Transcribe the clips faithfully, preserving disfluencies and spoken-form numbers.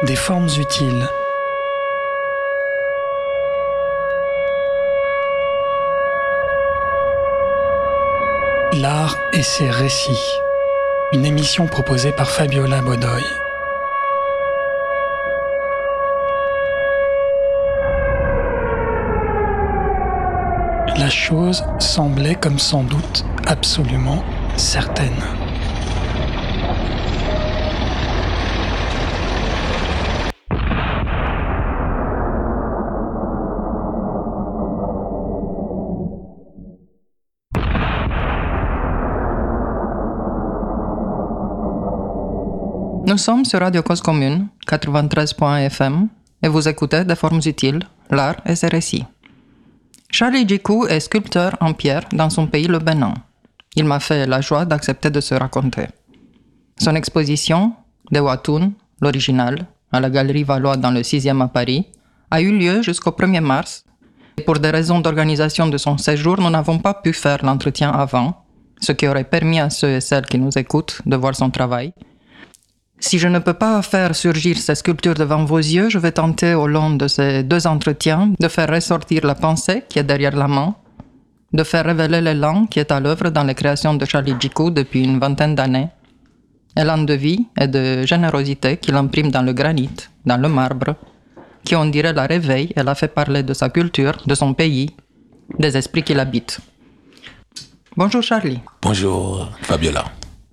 Des formes utiles. L'art et ses récits. Une émission proposée par Fabiola Bodoy. La chose semblait comme sans doute absolument certaine. Nous sommes sur Radio Cause Commune, quatre-vingt-treize point F M, et vous écoutez Des formes utiles, l'art et ses récits. Charlie Djikou est sculpteur en pierre dans son pays, le Bénin. Il m'a fait la joie d'accepter de se raconter. Son exposition, De Watoun, l'original, à la Galerie Valois dans le sixième à Paris, a eu lieu jusqu'au premier mars. Et pour des raisons d'organisation de son séjour, nous n'avons pas pu faire l'entretien avant, ce qui aurait permis à ceux et celles qui nous écoutent de voir son travail. Si je ne peux pas faire surgir ces sculptures devant vos yeux, je vais tenter au long de ces deux entretiens de faire ressortir la pensée qui est derrière la main, de faire révéler l'élan qui est à l'œuvre dans les créations de Charlie Djikou depuis une vingtaine d'années, élan de vie et de générosité qu'il imprime dans le granit, dans le marbre, qui on dirait la réveille et la fait parler de sa culture, de son pays, des esprits qui l'habitent. Bonjour Charlie. Bonjour Fabiola.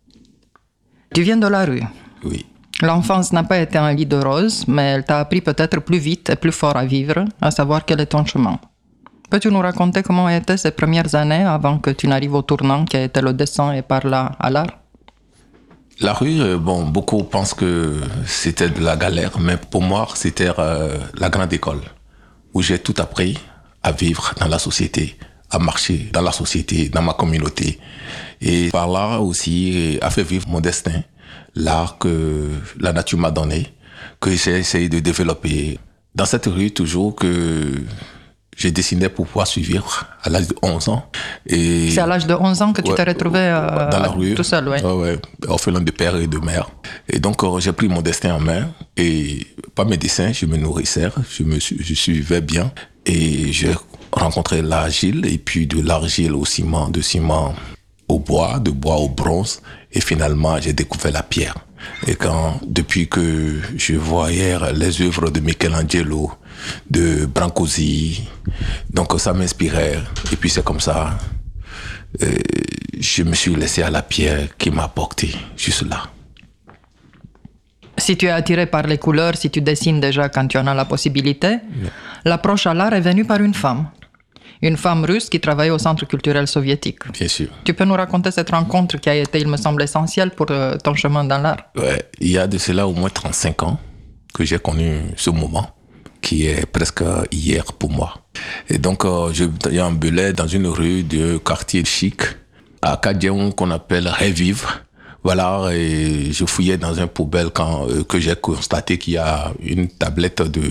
Tu viens de la rue. Oui. L'enfance n'a pas été un lit de roses, mais elle t'a appris peut-être plus vite et plus fort à vivre, à savoir quel est ton chemin. Peux-tu nous raconter comment étaient ces premières années avant que tu n'arrives au tournant qui a été le dessin et par là à l'art? La rue, bon, beaucoup pensent que c'était de la galère, mais pour moi, c'était euh, la grande école, où j'ai tout appris à vivre dans la société, à marcher dans la société, dans ma communauté. Et par là aussi, à faire vivre mon destin. L'art que la nature m'a donné, que j'ai essayé de développer. Dans cette rue, toujours que j'ai dessiné pour pouvoir suivre à l'âge de onze ans. Et c'est à l'âge de onze ans que tu ouais, t'es retrouvé euh, dans la rue, tout seul, oui. Ouais, ouais, orphelin de père et de mère. Et donc, euh, j'ai pris mon destin en main. Et par mes dessins, je me nourrissais, je me je suivais bien. Et j'ai rencontré l'argile, et puis de l'argile au ciment, de ciment au bois, de bois au bronze. Et finalement, j'ai découvert la pierre. Et quand, depuis que je voyais les œuvres de Michelangelo, de Brancusi, donc ça m'inspirait. Et puis c'est comme ça, euh, je me suis laissé à la pierre qui m'a porté juste là. Si tu es attiré par les couleurs, si tu dessines déjà quand tu en as la possibilité, oui. L'approche à l'art est venue par une femme. Une femme russe qui travaillait au Centre culturel soviétique. Bien sûr. Tu peux nous raconter cette rencontre qui a été, il me semble, essentielle pour euh, ton chemin dans l'art? Ouais, il y a de cela au moins trente-cinq ans que j'ai connu ce moment, qui est presque hier pour moi. Et donc, euh, je déambulais dans une rue de quartier chic, à Kadian, qu'on appelle Revive. Voilà, et je fouillais dans un poubelle quand, euh, que j'ai constaté qu'il y a une tablette de,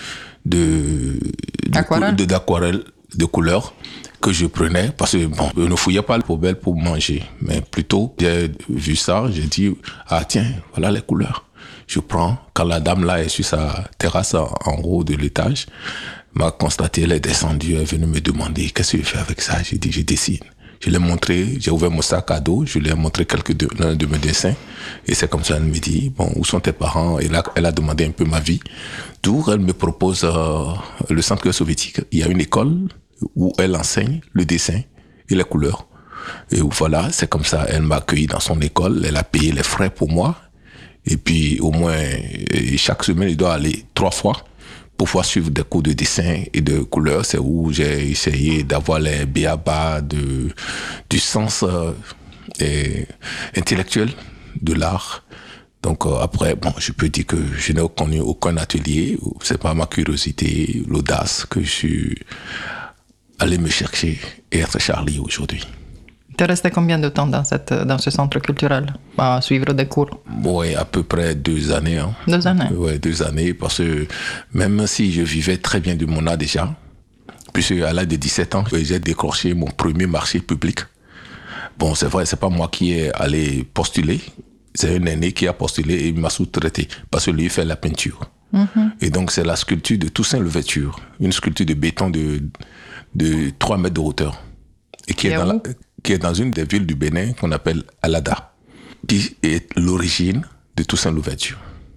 de, d'aquarelle. de, de, d'aquarelle. de couleurs que je prenais parce que bon, je ne fouillais pas le poubelle pour manger, mais plutôt j'ai vu ça, j'ai dit ah tiens, voilà les couleurs. Je prends, quand la dame là est sur sa terrasse en, en haut de l'étage, m'a constaté, elle est descendue, elle est venue me demander qu'est-ce que je fais avec ça. J'ai dit je dessine. Je l'ai montré, j'ai ouvert mon sac à dos, je lui ai montré quelques de, l'un de mes dessins et c'est comme ça elle me dit bon, où sont tes parents? Et là elle a demandé un peu ma vie. D'où elle me propose euh, le Centre soviétique. Il y a une école où elle enseigne le dessin et les couleurs. Et voilà, c'est comme ça, elle m'a accueilli dans son école, elle a payé les frais pour moi. Et puis au moins, chaque semaine, il doit aller trois fois pour pouvoir suivre des cours de dessin et de couleurs. C'est où j'ai essayé d'avoir les b.a.-ba de, du sens euh, et, intellectuel de l'art. Donc euh, après, bon, je peux dire que je n'ai connu aucun atelier. C'est pas ma curiosité, l'audace que je suis allé me chercher et être Charlie aujourd'hui. Tu es resté combien de temps dans, cette, dans ce centre culturel à suivre des cours? Oui, à peu près deux années. Hein. Deux années? Oui, deux années, parce que même si je vivais très bien de mon art déjà, puisque à l'âge de dix-sept ans, j'ai décroché mon premier marché public. Bon, c'est vrai, c'est pas moi qui ai allé postuler, c'est un aîné qui a postulé et il m'a sous-traité parce que lui il fait la peinture. Mm-hmm. Et donc c'est la sculpture de Toussaint Louverture, une sculpture de béton de, de trois mètres de hauteur et qui est, dans la, qui est dans une des villes du Bénin qu'on appelle Alada, qui est l'origine de Toussaint Louverture.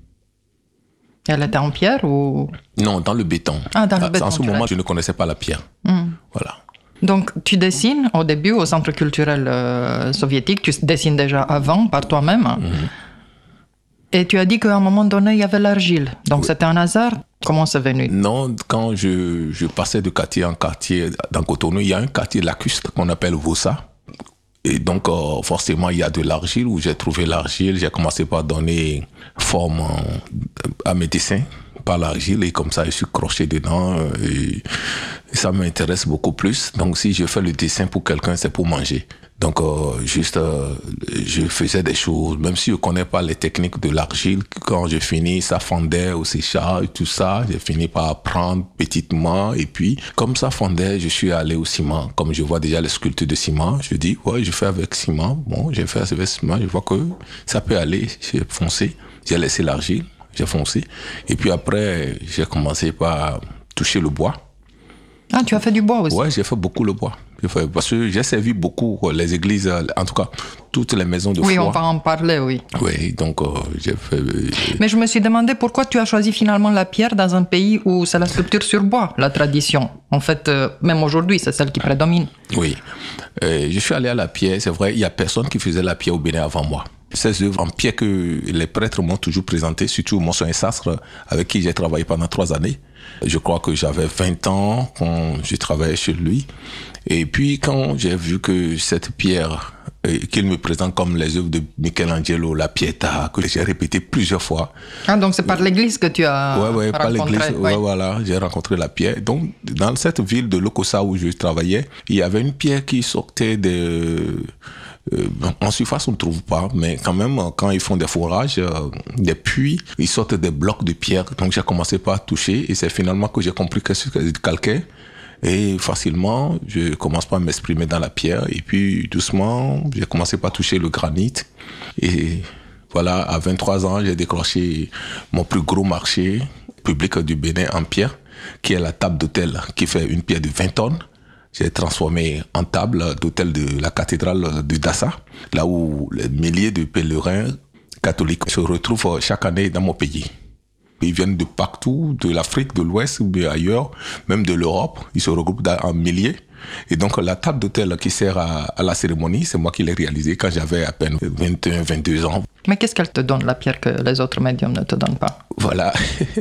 Elle était en pierre ou... Non, dans le béton. Ah, dans le béton. En ce moment, je ne connaissais pas la pierre. Mm. Voilà. Donc, tu dessines au début au Centre culturel euh, soviétique, tu dessines déjà avant par toi-même. Mm-hmm. Et tu as dit qu'à un moment donné, il y avait l'argile. Donc, oui. C'était un hasard? Comment c'est venu? Non, quand je, je passais de quartier en quartier dans Cotonou, il y a un quartier lacustre qu'on appelle Vossa. Et donc, euh, forcément, il y a de l'argile où j'ai trouvé l'argile. J'ai commencé par donner forme à mes dessins par l'argile et comme ça, je suis croché dedans et, et ça m'intéresse beaucoup plus. Donc, si je fais le dessin pour quelqu'un, c'est pour manger. Donc, euh, juste, euh, je faisais des choses, même si je ne connais pas les techniques de l'argile. Quand je finis, ça fondait au séchage, tout ça. J'ai fini par apprendre petitement. Et puis, comme ça fondait, je suis allé au ciment. Comme je vois déjà les sculptures de ciment, je dis, ouais, je fais avec ciment. Bon, j'ai fait avec ciment, je vois que ça peut aller. J'ai foncé, j'ai laissé l'argile, j'ai foncé. Et puis après, j'ai commencé par toucher le bois. Ah, tu as fait du bois aussi? Ouais, j'ai fait beaucoup le bois. Parce que j'ai servi beaucoup les églises, en tout cas, toutes les maisons de foi. Oui, on va en parler, oui. Oui, donc euh, j'ai fait... Euh, Mais je me suis demandé pourquoi tu as choisi finalement la pierre dans un pays où c'est la sculpture sur bois, la tradition. En fait, euh, même aujourd'hui, c'est celle qui prédomine. Oui. Euh, je suis allé à la pierre, c'est vrai, il n'y a personne qui faisait la pierre au Bénin avant moi. Ces œuvres en pierre que les prêtres m'ont toujours présentées, surtout Monseigneur Sastre, avec qui j'ai travaillé pendant trois années. Je crois que j'avais vingt ans quand j'ai travaillé chez lui. Et puis, quand j'ai vu que cette pierre, euh, qu'il me présente comme les œuvres de Michelangelo, la Pietà, que j'ai répété plusieurs fois. Ah, donc c'est par l'église que tu as ouais, ouais, rencontré. Par l'église, ouais, ouais, voilà, j'ai rencontré la pierre. Donc, dans cette ville de Lokossa où je travaillais, il y avait une pierre qui sortait de... Euh, en surface, on ne trouve pas, mais quand même, quand ils font des forages, euh, des puits, ils sortent des blocs de pierre. Donc, j'ai commencé par toucher et c'est finalement que j'ai compris que c'est du calcaire. Et facilement, je commence par m'exprimer dans la pierre. Et puis, doucement, j'ai commencé par toucher le granit. Et voilà, à vingt-trois ans, j'ai décroché mon plus gros marché public du Bénin en pierre, qui est la table d'hôtel, qui fait une pierre de vingt tonnes. J'ai transformé en table d'hôtel de la cathédrale de Dassa, là où les milliers de pèlerins catholiques se retrouvent chaque année dans mon pays. Ils viennent de partout, de l'Afrique de l'Ouest ou bien ailleurs, même de l'Europe. Ils se regroupent en milliers. Et donc, la table d'hôtel qui sert à, à la cérémonie, c'est moi qui l'ai réalisée quand j'avais à peine vingt et un, vingt-deux ans. Mais qu'est-ce qu'elle te donne, la pierre, que les autres médiums ne te donnent pas? Voilà.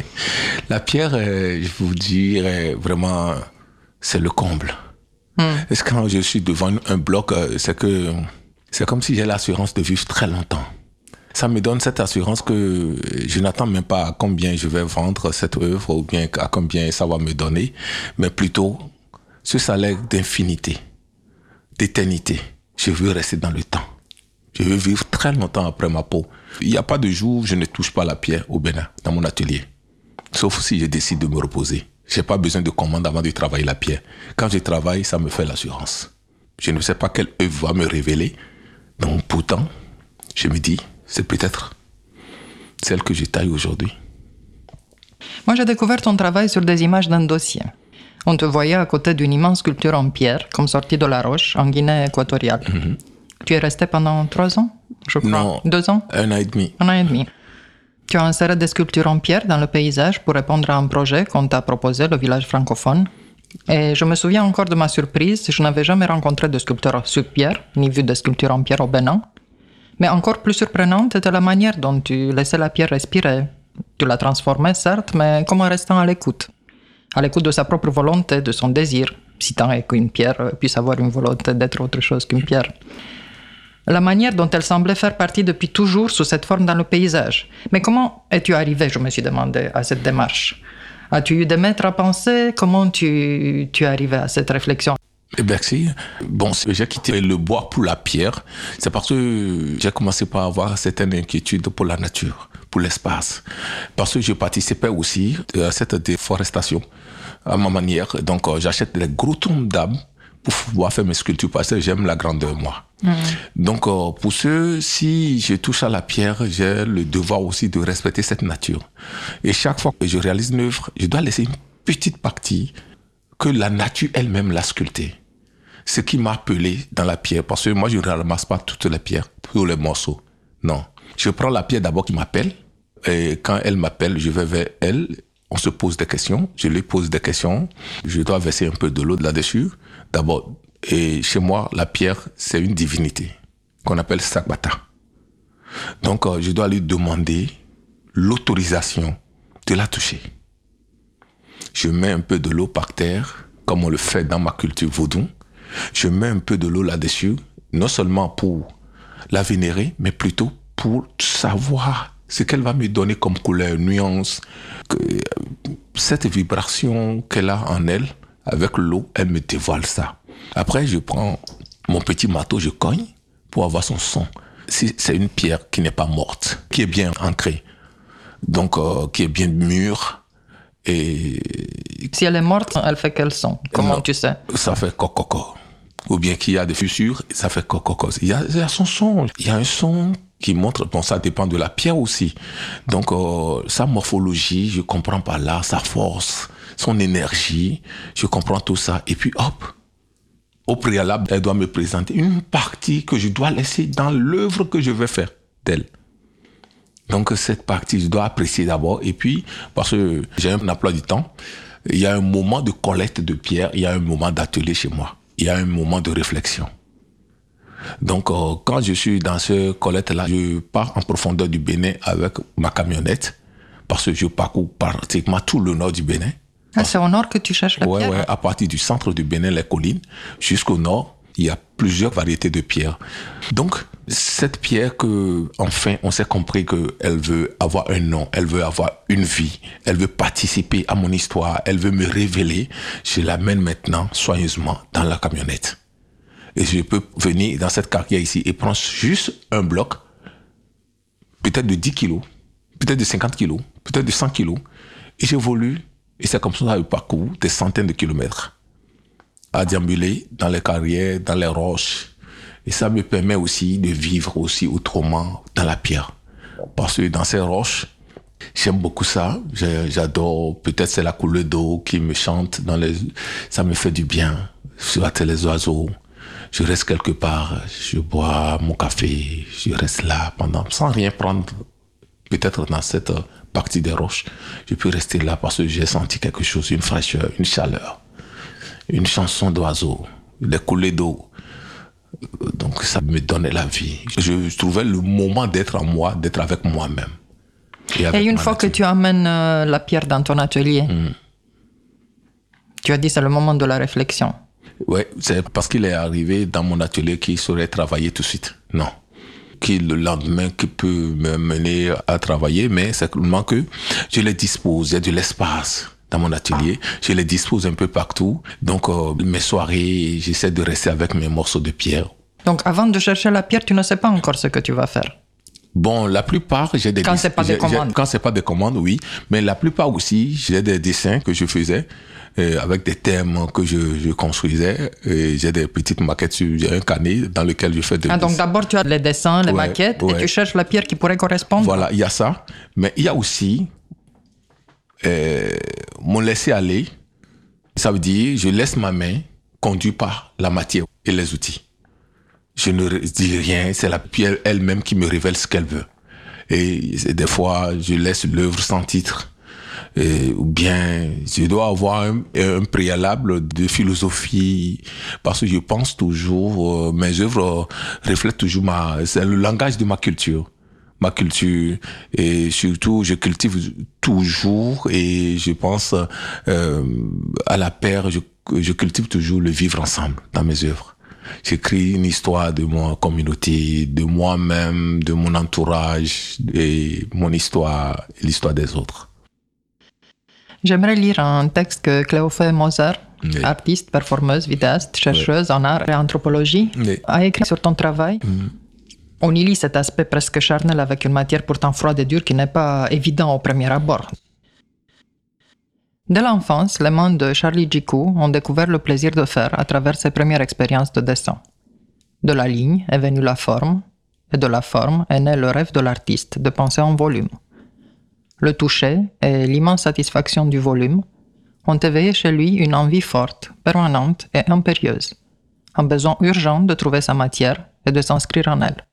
La pierre, je vous dirais vraiment, c'est le comble. Hmm. Parce que quand je suis devant un bloc, c'est que c'est comme si j'ai l'assurance de vivre très longtemps. Ça me donne cette assurance que je n'attends même pas à combien je vais vendre cette œuvre ou bien à combien ça va me donner, mais plutôt ce salaire d'infinité, d'éternité. Je veux rester dans le temps. Je veux vivre très longtemps après ma peau. Il n'y a pas de jour où je ne touche pas la pierre au Bénin, dans mon atelier. Sauf si je décide de me reposer. Je n'ai pas besoin de commande avant de travailler la pierre. Quand je travaille, ça me fait l'assurance. Je ne sais pas quelle œuvre va me révéler. Donc pourtant, je me dis, c'est peut-être celle que je taille aujourd'hui. Moi, j'ai découvert ton travail sur des images d'un dossier. On te voyait à côté d'une immense sculpture en pierre, comme sortie de la roche, en Guinée équatoriale. Mm-hmm. Tu es resté pendant trois ans, je crois. Non, deux ans. Un an et demi. Un an et demi. Tu as inséré des sculptures en pierre dans le paysage pour répondre à un projet qu'on t'a proposé, le village francophone. Et je me souviens encore de ma surprise, je n'avais jamais rencontré de sculpteur sur pierre, ni vu de sculpture en pierre au Bénin. Mais encore plus surprenante était la manière dont tu laissais la pierre respirer. Tu la transformais, certes, mais comme en restant à l'écoute. À l'écoute de sa propre volonté, de son désir, si tant est qu'une pierre puisse avoir une volonté d'être autre chose qu'une pierre. La manière dont elle semblait faire partie depuis toujours sous cette forme dans le paysage. Mais comment es-tu arrivé, je me suis demandé, à cette démarche? As-tu eu des maîtres à penser? Comment tu, tu es arrivé à cette réflexion? Merci. Bon, j'ai quitté le bois pour la pierre. C'est parce que j'ai commencé par avoir certaines inquiétudes pour la nature, pour l'espace. Parce que je participais aussi à cette déforestation à ma manière. Donc, j'achète des gros troncs d'arbres pour pouvoir faire mes sculptures parce que j'aime la grandeur, moi. Mmh. Donc, euh, pour ceux, si je touche à la pierre, j'ai le devoir aussi de respecter cette nature. Et chaque fois que je réalise une œuvre, je dois laisser une petite partie que la nature elle-même l'a sculptée. Ce qui m'a appelé dans la pierre, parce que moi, je ne ramasse pas toutes les pierres, tous les morceaux. Non. Je prends la pierre d'abord qui m'appelle, et quand elle m'appelle, je vais vers elle, on se pose des questions, je lui pose des questions, je dois verser un peu de l'eau là-dessus, d'abord. Et chez moi, la pierre, c'est une divinité qu'on appelle Sagbata. Donc, euh, je dois lui demander l'autorisation de la toucher. Je mets un peu de l'eau par terre, comme on le fait dans ma culture vaudou. Je mets un peu de l'eau là-dessus, non seulement pour la vénérer, mais plutôt pour savoir ce qu'elle va me donner comme couleur, nuance, que cette vibration qu'elle a en elle, avec l'eau, elle me dévoile ça. Après, je prends mon petit marteau, je cogne pour avoir son son. Si c'est une pierre qui n'est pas morte, qui est bien ancrée, donc euh, qui est bien mûre. Et si elle est morte, elle fait quel son? Comment non, tu sais? Ça fait cococo. Ou bien qu'il y a des fissures, ça fait cococo. Il y a, il y a son son. Il y a un son qui montre, bon, ça dépend de la pierre aussi. Donc, euh, sa morphologie, je comprends par là, sa force, son énergie, je comprends tout ça. Et puis, hop, au préalable, elle doit me présenter une partie que je dois laisser dans l'œuvre que je vais faire d'elle. Donc, cette partie, je dois apprécier d'abord. Et puis, parce que j'ai un emploi du temps, il y a un moment de collecte de pierres, il y a un moment d'atelier chez moi. Il y a un moment de réflexion. Donc, euh, quand je suis dans ce collecte-là, je pars en profondeur du Bénin avec ma camionnette, parce que je parcours pratiquement tout le nord du Bénin. Ah, c'est au nord que tu cherches la ouais, pierre? Oui, à partir du centre du Bénin, les collines, jusqu'au nord, il y a plusieurs variétés de pierres. Donc, cette pierre que, enfin, on s'est compris qu'elle veut avoir un nom, elle veut avoir une vie, elle veut participer à mon histoire, elle veut me révéler, je l'amène maintenant soigneusement dans la camionnette. Et je peux venir dans cette carrière ici et prendre juste un bloc, peut-être de dix kilos, peut-être de cinquante kilos, peut-être de cent kilos, et j'évolue, et c'est comme ça que je parcours des centaines de kilomètres à déambuler dans les carrières, dans les roches. Et ça me permet aussi de vivre aussi autrement dans la pierre. Parce que dans ces roches, j'aime beaucoup ça. J'adore, peut-être c'est la couleur d'eau qui me chante. Dans les, ça me fait du bien. Je vois les oiseaux. Je reste quelque part, je bois mon café, je reste là pendant, sans rien prendre. Peut-être dans cette partie des roches, je peux rester là parce que j'ai senti quelque chose, une fraîcheur, une chaleur, une chanson d'oiseaux, des coulées d'eau. Donc ça me donnait la vie. Je trouvais le moment d'être en moi, d'être avec moi-même. Et, et une fois nature. Que tu amènes euh, la pierre dans ton atelier, mm. tu as dit c'est le moment de la réflexion. Oui, c'est parce qu'il est arrivé dans mon atelier qu'il saurait travailler tout de suite. Non. Qui le lendemain qui peut me mener à travailler, mais c'est seulement que je les dispose, il y a de l'espace dans mon atelier, je les dispose un peu partout. Donc euh, mes soirées, j'essaie de rester avec mes morceaux de pierre. Donc avant de chercher la pierre, tu ne sais pas encore ce que tu vas faire? Bon, la plupart, j'ai des quand c'est pas des commandes. Quand c'est pas des commandes, oui. Mais la plupart aussi, j'ai des dessins que je faisais euh, avec des thèmes que je, je construisais. Et j'ai des petites maquettes sur j'ai un carnet dans lequel je fais des. Ah, donc d'abord tu as les dessins, les ouais, maquettes, ouais. Et tu cherches la pierre qui pourrait correspondre. Voilà, il y a ça. Mais il y a aussi euh, mon laisser aller. Ça veut dire, je laisse ma main conduite par la matière et les outils. Je ne dis rien, c'est la pierre elle-même qui me révèle ce qu'elle veut. Et des fois, je laisse l'œuvre sans titre. Et, ou bien, je dois avoir un, un préalable de philosophie, parce que je pense toujours, euh, mes œuvres reflètent toujours ma, c'est le langage de ma culture. Ma culture, et surtout, je cultive toujours, et je pense euh, à la paire, je, je cultive toujours le vivre ensemble dans mes œuvres. J'écris une histoire de ma communauté, de moi-même, de mon entourage, et mon histoire, et l'histoire des autres. J'aimerais lire un texte que Cléophée Moser, oui. Artiste, performeuse, vidéaste, chercheuse oui. en art et anthropologie, oui. a écrit sur ton travail. Mm. On y lit cet aspect presque charnel avec une matière pourtant froide et dure qui n'est pas évident au premier abord. Dès l'enfance, les mains de Charlie Djikou ont découvert le plaisir de faire à travers ses premières expériences de dessin. De la ligne est venue la forme, et de la forme est né le rêve de l'artiste de penser en volume. Le toucher et l'immense satisfaction du volume ont éveillé chez lui une envie forte, permanente et impérieuse, un besoin urgent de trouver sa matière et de s'inscrire en elle.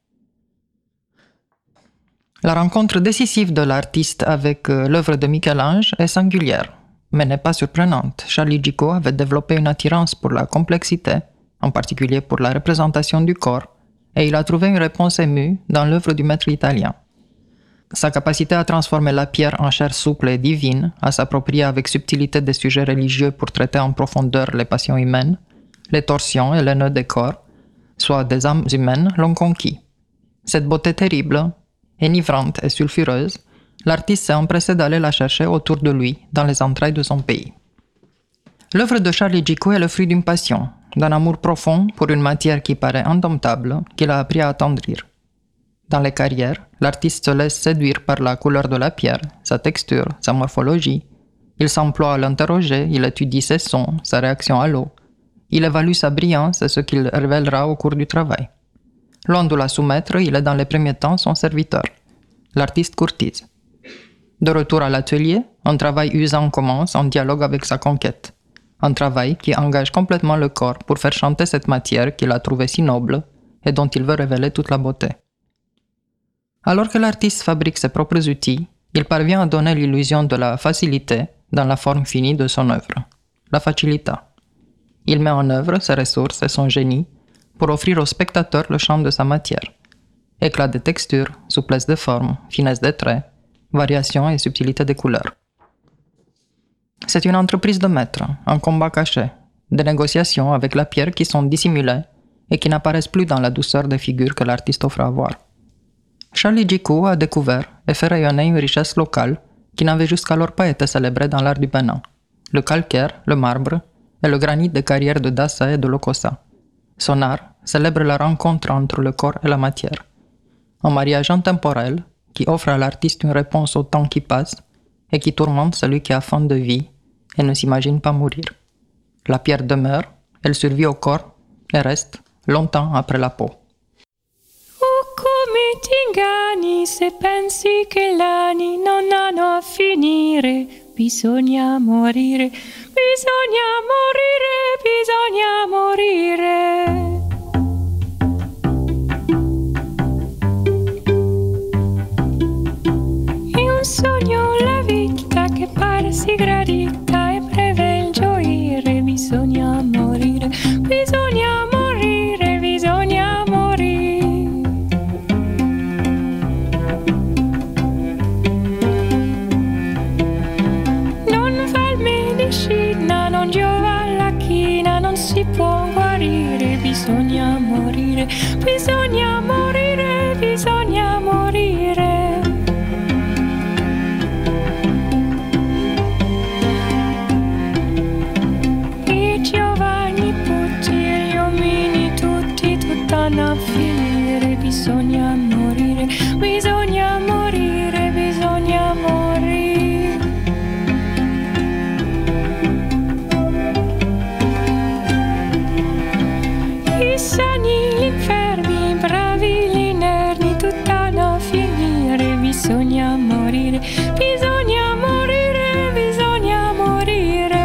La rencontre décisive de l'artiste avec euh, l'œuvre de Michel-Ange est singulière, mais n'est pas surprenante. Charlie Gico avait développé une attirance pour la complexité, en particulier pour la représentation du corps, et il a trouvé une réponse émue dans l'œuvre du maître italien. Sa capacité à transformer la pierre en chair souple et divine, à s'approprier avec subtilité des sujets religieux pour traiter en profondeur les passions humaines, les torsions et les nœuds des corps, soit des âmes humaines, l'ont conquis. Cette beauté terrible, enivrante et sulfureuse, l'artiste s'est empressé d'aller la chercher autour de lui, dans les entrailles de son pays. L'œuvre de Charlie Gico est le fruit d'une passion, d'un amour profond pour une matière qui paraît indomptable, qu'il a appris à attendrir. Dans les carrières, l'artiste se laisse séduire par la couleur de la pierre, sa texture, sa morphologie. Il s'emploie à l'interroger, il étudie ses sons, sa réaction à l'eau. Il évalue sa brillance et ce qu'il révélera au cours du travail. Loin de la soumettre, il est dans les premiers temps son serviteur. L'artiste courtise. De retour à l'atelier, un travail usant commence en dialogue avec sa conquête. Un travail qui engage complètement le corps pour faire chanter cette matière qu'il a trouvée si noble et dont il veut révéler toute la beauté. Alors que l'artiste fabrique ses propres outils, il parvient à donner l'illusion de la facilité dans la forme finie de son œuvre, la facilita. Il met en œuvre ses ressources et son génie pour offrir au spectateur le champ de sa matière. Éclat de texture, souplesse de forme, finesse des traits, variation et subtilité des couleurs. C'est une entreprise de maître, un combat caché, des négociations avec la pierre qui sont dissimulées et qui n'apparaissent plus dans la douceur des figures que l'artiste offre à voir. Charlie Gico a découvert et fait rayonner une richesse locale qui n'avait jusqu'alors pas été célébrée dans l'art du Bénin. Le calcaire, le marbre et le granit des carrières de Dassa et de Lokossa. Son art célèbre la rencontre entre le corps et la matière. Un mariage intemporel qui offre à l'artiste une réponse au temps qui passe et qui tourmente celui qui a faim de vie et ne s'imagine pas mourir. La pierre demeure, elle survit au corps et reste longtemps après la peau. Come ti inganni se pensi che gli anni non hanno a finire? Bisogna morire, bisogna morire, bisogna morire. In un sogno la vita che pare si gradita e breve il gioire. Bisogna morire, bisogna morire, bisogna morire. Non giova la china, non si può guarire, bisogna morire, bisogna morire, bisogna morire. I giovani putti e gli uomini tutti, tutt'hanno a finire, bisogna morire, bisogna morire, bisogna morire. I sani, gli infermi, i bravi, gli inermi, tutt'hanno a finire, bisogna morire, bisogna morire, bisogna morire.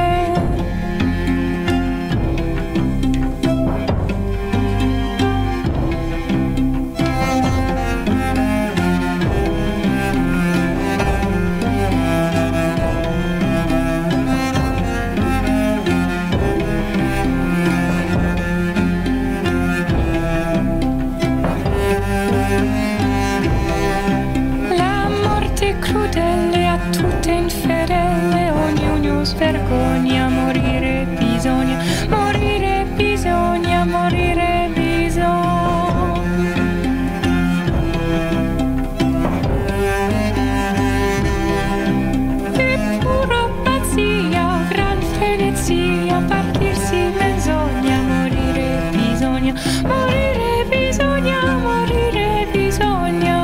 Crudele a tutte infedele, ognuno svergogna, morire bisogna, morire bisogna, morire bisogna. È puro pazzia, gran frenezia, partirsi menzogna, morire bisogna, morire bisogna, morire bisogna.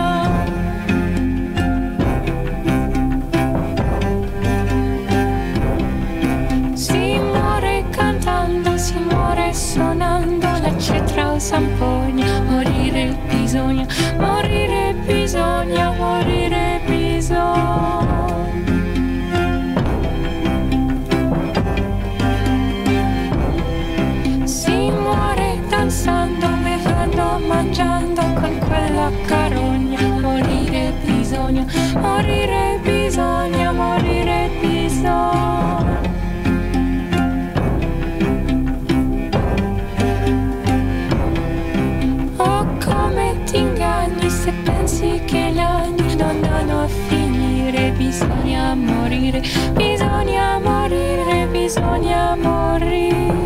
Si muore cantando, si muore suonando, la cetra o zampogna. bisogna morire, bisogna morire, bisogna. Si muore danzando, bevendo, mangiando con quella carogna. Morire bisogna, morire bisogna, morire bisogna. Oh, come ti inganni se pensi che gli anni non vanno a finire. Bisogna morire, bisogna morire, bisogna morire.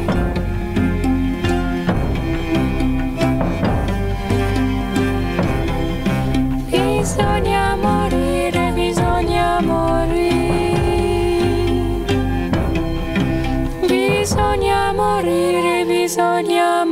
Bisogna morire, bisogna morire. Bisogna morire, bisogna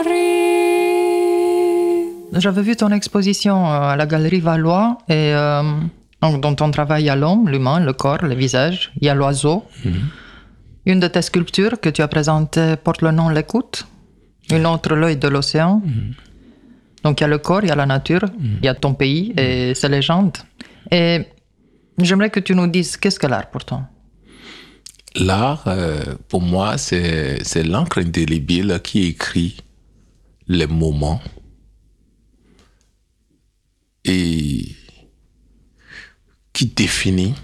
morire. J'avais vu ton exposition à la Galerie Valois et euh, dont on travaille à l'homme, l'humain, le corps, le visage. Il y a l'oiseau. Mm-hmm. Une de tes sculptures que tu as présentées porte le nom L'écoute. Une autre, l'œil de l'océan. Mm-hmm. Donc, il y a le corps, il y a la nature, mmh. il y a ton pays et ses légendes. Et j'aimerais que tu nous dises, qu'est-ce que l'art pour toi? L'art, euh, pour moi, c'est, c'est l'encre indélébile qui écrit les moments et qui définit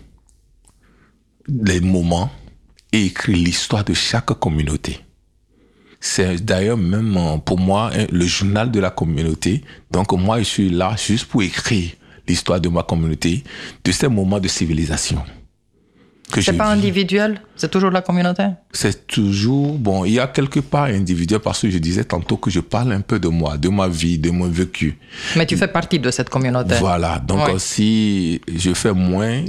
les moments et écrit l'histoire de chaque communauté. C'est d'ailleurs même pour moi le journal de la communauté. Donc moi, je suis là juste pour écrire l'histoire de ma communauté, de ces moments de civilisation. Que c'est pas vis. Individuel, c'est toujours la communauté. C'est toujours, bon, il y a quelque part individuel parce que je disais tantôt que je parle un peu de moi, de ma vie, de mon vécu. Mais tu fais partie de cette communauté. Voilà, donc oui. Si je fais moins,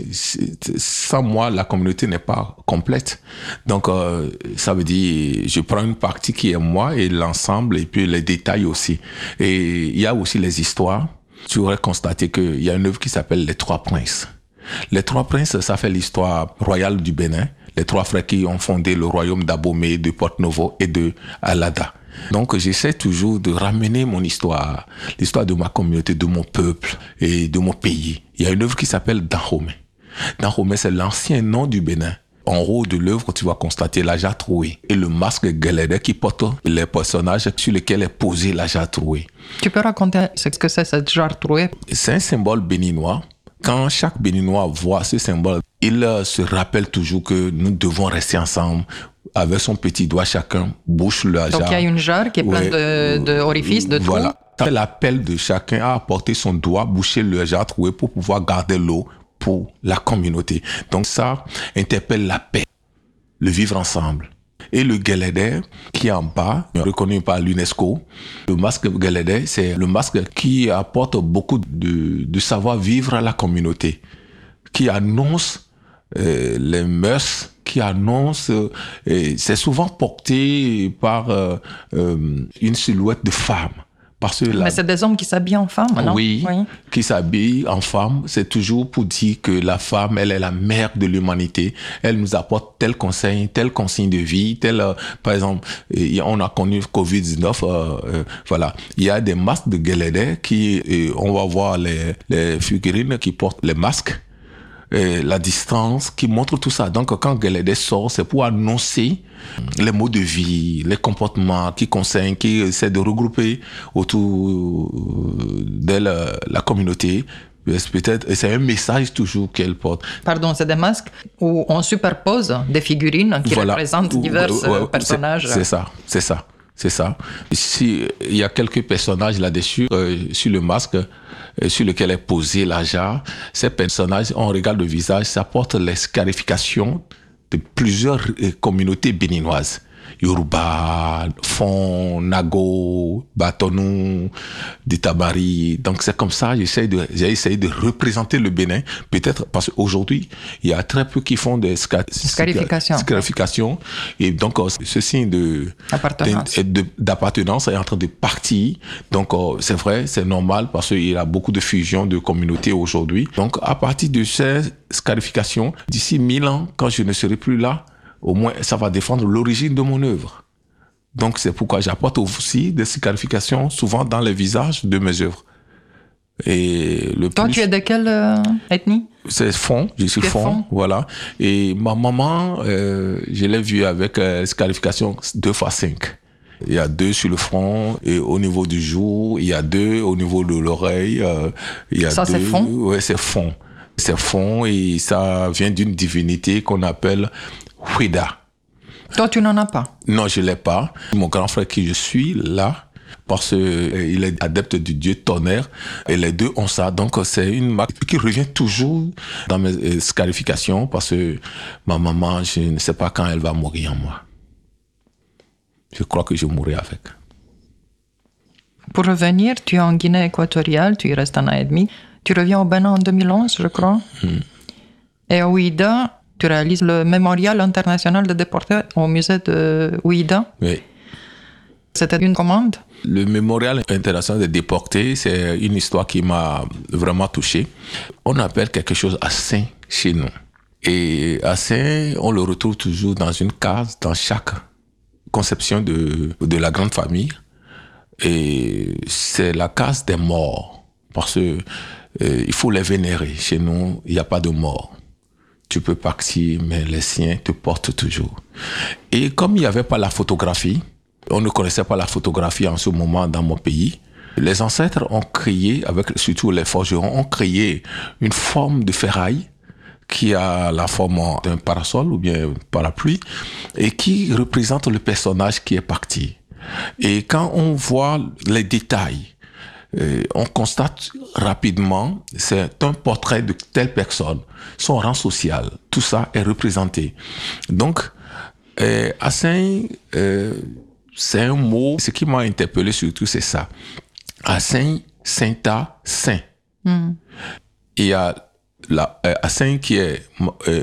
sans moi, la communauté n'est pas complète. Donc euh, ça veut dire, je prends une partie qui est moi et l'ensemble et puis les détails aussi. Et il y a aussi les histoires. Tu aurais constaté qu'il y a une œuvre qui s'appelle Les Trois Princes. Les Trois Princes, ça fait l'histoire royale du Bénin. Les trois frères qui ont fondé le royaume d'Abomey, de Porte-Novo et de Alada. Donc, j'essaie toujours de ramener mon histoire, l'histoire de ma communauté, de mon peuple et de mon pays. Il y a une œuvre qui s'appelle Dahomey. Dahomey, c'est l'ancien nom du Bénin. En haut de l'œuvre, tu vas constater la Jatroué et le masque Guélédé qui porte les personnages sur lesquels est posée la Jatroué. Tu peux raconter ce que c'est cette Jatroué? C'est un symbole béninois. Quand chaque Béninois voit ce symbole, il se rappelle toujours que nous devons rester ensemble. Avec son petit doigt, chacun bouche le jarre. Donc il y a une jarre qui est pleine ouais, de, d'orifices, de trous. Voilà. C'est l'appel de chacun à apporter son doigt, boucher le jarre troué pour pouvoir garder l'eau pour la communauté. Donc ça interpelle la paix, le vivre ensemble. Et le Guélédé, qui est en bas, reconnu par l'UNESCO, le masque Guélédé, c'est le masque qui apporte beaucoup de, de savoir-vivre à la communauté, qui annonce euh, les mœurs, qui annonce, euh, c'est souvent porté par euh, euh, une silhouette de femme. Parce que la... Mais c'est des hommes qui s'habillent en femme, non? Oui, oui, qui s'habillent en femme. C'est toujours pour dire que la femme, elle est la mère de l'humanité. Elle nous apporte tel conseil, tel consigne de vie, tel, euh, par exemple, on a connu covid dix-neuf, euh, euh, voilà. Il y a des masques de Guélédé qui, euh, on va voir les, les figurines qui portent les masques, euh, la distance, qui montre tout ça. Donc, quand Guélédé sort, c'est pour annoncer les mots de vie, les comportements qui conseillent, qui essaient de regrouper autour de la, la communauté. Peut-être, c'est un message toujours qu'elle porte. Pardon, c'est des masques où on superpose des figurines qui voilà. représentent divers ouais, ouais, personnages. C'est, c'est ça, c'est ça, c'est ça. Ici, il y a quelques personnages là-dessus, euh, sur le masque, euh, sur lequel est posé la jarre. Ces personnages, on regarde le visage, ça porte les scarifications de plusieurs communautés béninoises. Yoruba, Fon, Nago, Batonou, Ditabari. Donc c'est comme ça, j'essaie de, j'ai essayé de représenter le Bénin. Peut-être parce qu'aujourd'hui, il y a très peu qui font des sca- scarifications. scarifications. Et donc ce signe de, d'appartenance. De, de, d'appartenance est en train de partir. Donc c'est vrai, c'est normal parce qu'il y a beaucoup de fusions de communautés aujourd'hui. Donc à partir de ces scarifications, d'ici mille ans, quand je ne serai plus là, au moins, ça va défendre l'origine de mon œuvre. Donc, c'est pourquoi j'apporte aussi des scarifications, souvent dans les visages de mes œuvres. Et le Toi, plus, tu es de quelle euh, ethnie? c'est Fon, je suis Tu es Fon, Fon. voilà. Et ma maman, euh, je l'ai vue avec euh, scarification deux fois cinq. Il y a deux sur le front et au niveau du jour, il y a deux au niveau de l'oreille. Euh, il y a Ça, deux, c'est Fon? Ouais, c'est Fon. C'est Fon et ça vient d'une divinité qu'on appelle Huida. Toi, tu n'en as pas. Non, je l'ai pas. Mon grand frère qui je suis là, parce qu'il est adepte du dieu tonnerre, et les deux ont ça. Donc, c'est une marque qui revient toujours dans mes euh, scarifications, parce que ma maman, je ne sais pas quand elle va mourir en moi. Je crois que je mourrai avec. Pour revenir, tu es en Guinée équatoriale, tu y restes un an et demi. Tu reviens au Bénin en deux mille onze, je crois. Mm. Et à Ouida, tu réalises le Mémorial international des déportés au musée de Ouida. Oui. C'était une commande? Le Mémorial international des déportés, c'est une histoire qui m'a vraiment touché. On appelle quelque chose à saint chez nous. Et à saint, on le retrouve toujours dans une case, dans chaque conception de, de la grande famille. Et c'est la case des morts. Parce que euh, il faut les vénérer. Chez nous, il n'y a pas de mort. Tu peux partir, mais les siens te portent toujours. Et comme il n'y avait pas la photographie, on ne connaissait pas la photographie en ce moment dans mon pays, les ancêtres ont créé, avec surtout les forgerons, ont créé une forme de ferraille qui a la forme d'un parasol ou bien un parapluie et qui représente le personnage qui est parti. Et quand on voit les détails, euh, on constate rapidement, c'est un portrait de telle personne, son rang social, tout ça est représenté. Donc, euh, à Saint, euh, c'est un mot, ce qui m'a interpellé surtout, c'est ça. À Saint, Sainta, Saint. Mm. Il y a la, euh, à Saint qui est euh,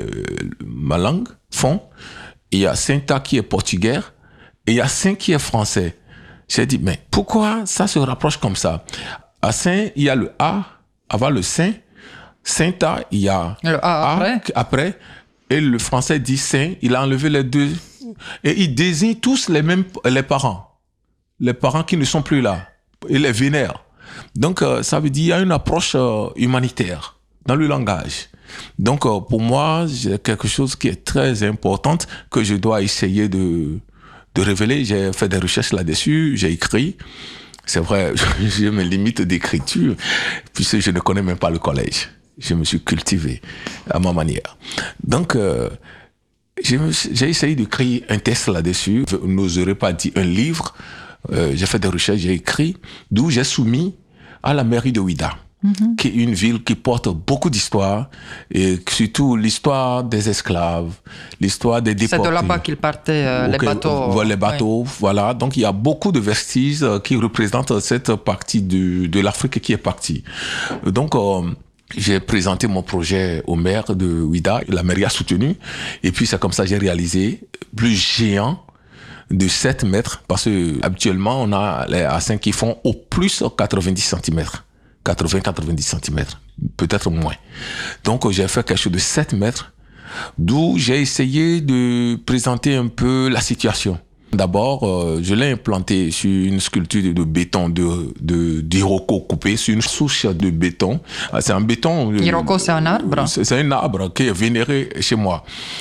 ma langue, fond, il y a Sainta qui est portugais, et il y a Saint qui est français. J'ai dit, mais pourquoi ça se rapproche comme ça? À Saint, il y a le A, avant le Saint. Sainta, il y a le A après. A après. Et le français dit Saint, il a enlevé les deux. Et il désigne tous les mêmes, les parents. Les parents qui ne sont plus là. Il les vénère. Donc, euh, ça veut dire qu'il y a une approche euh, humanitaire dans le langage. Donc, euh, pour moi, j'ai quelque chose qui est très important que je dois essayer de, de révéler. J'ai fait des recherches là-dessus, j'ai écrit. C'est vrai, j'ai mes limites d'écriture, puisque je ne connais même pas le collège. Je me suis cultivé à ma manière. Donc, euh, j'ai, j'ai essayé d'écrire un texte là-dessus. Je n'oserais pas dire un livre. Euh, j'ai fait des recherches, j'ai écrit, d'où j'ai soumis à la mairie de Ouida, mm-hmm. qui est une ville qui porte beaucoup d'histoire, et surtout l'histoire des esclaves, l'histoire des déportés. C'est de là-bas qu'ils partaient, euh, les bateaux. Voilà, les bateaux, oui. Voilà. Donc, il y a beaucoup de vestiges qui représentent cette partie de, de l'Afrique qui est partie. Donc, euh, j'ai présenté mon projet au maire de Ouida, la mairie a soutenu, et puis c'est comme ça que j'ai réalisé plus géant de sept mètres, parce que habituellement on a les A cinq qui font au plus quatre-vingt-dix centimètres, quatre-vingts à quatre-vingt-dix centimètres, peut-être moins. Donc j'ai fait quelque chose de sept mètres, d'où j'ai essayé de présenter un peu la situation. D'abord, euh, je l'ai implanté sur une sculpture de, de béton de, de, d'iroko coupé, sur une souche de béton. C'est un béton... Iroko, c'est un arbre? C'est, c'est un arbre qui est vénéré chez moi.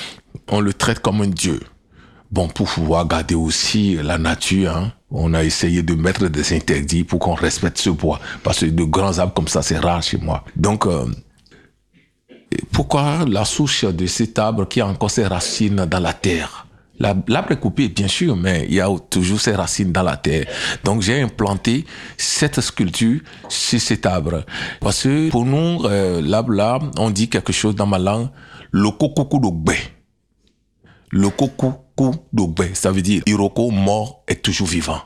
On le traite comme un dieu. Bon, pour pouvoir garder aussi la nature, hein, on a essayé de mettre des interdits pour qu'on respecte ce bois. Parce que de grands arbres comme ça, c'est rare chez moi. Donc, euh, pourquoi la souche de cet arbre qui a encore ses racines dans la terre? L'arbre est coupé, bien sûr, mais il y a toujours ses racines dans la terre. Donc, j'ai implanté cette sculpture sur cet arbre. Parce que pour nous, euh, l'arbre là, on dit quelque chose dans ma langue, le kokoukou d'ogbe. Le kokoukou d'ogbe, ça veut dire Iroko mort est toujours vivant.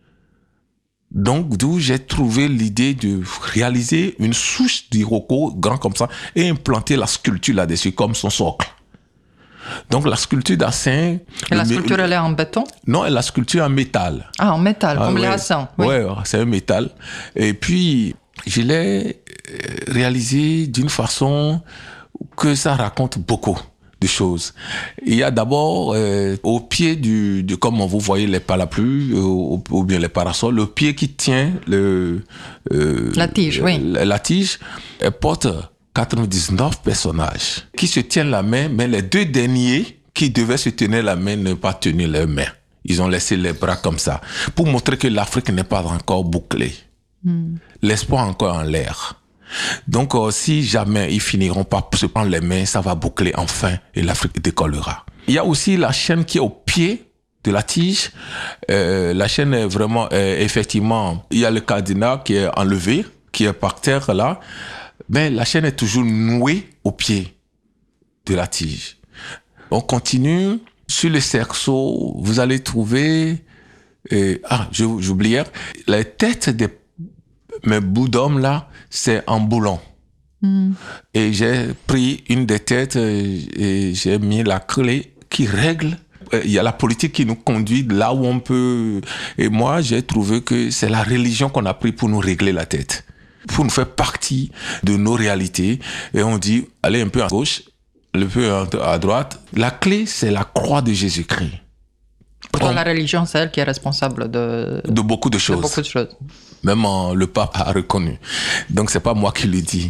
Donc, d'où j'ai trouvé l'idée de réaliser une souche d'Iroko grand comme ça et implanter la sculpture là-dessus comme son socle. Donc, la sculpture d'Assin... Et la sculpture, elle est en béton? Non, la sculpture en métal. Ah, en métal, ah, comme ouais. les Hassans. Oui, ouais, c'est un métal. Et puis, je l'ai réalisé d'une façon que ça raconte beaucoup. de choses. Il y a d'abord euh, au pied du, du, comme vous voyez les parapluies euh, ou, ou bien les parasols, le pied qui tient le euh, la tige, oui. La, la tige, elle porte quatre-vingt-dix-neuf personnages qui se tiennent la main, mais les deux derniers qui devaient se tenir la main n'ont pas tenu leurs mains. Ils ont laissé les bras comme ça pour montrer que l'Afrique n'est pas encore bouclée. Mm. L'espoir est encore en l'air. Donc, euh, si jamais ils finiront par se prendre les mains, ça va boucler enfin et l'Afrique décollera. Il y a aussi la chaîne qui est au pied de la tige. Euh, la chaîne est vraiment, euh, effectivement, il y a le cadenas qui est enlevé, qui est par terre là, mais la chaîne est toujours nouée au pied de la tige. On continue. Sur le cerceau, vous allez trouver... Euh, ah, j'oubliais, les têtes des mes bouts d'hommes là, c'est en boulon. Mm. Et j'ai pris une des têtes et j'ai mis la clé qui règle. Il y a la politique qui nous conduit là où on peut. Et moi, j'ai trouvé que c'est la religion qu'on a pris pour nous régler la tête, pour nous faire partie de nos réalités. Et on dit, allez un peu à gauche, un peu à droite. La clé, c'est la croix de Jésus-Christ. Pour la religion, c'est elle qui est responsable de, de beaucoup de choses. De beaucoup de choses. Même euh, le pape a reconnu. Donc, c'est pas moi qui le dis.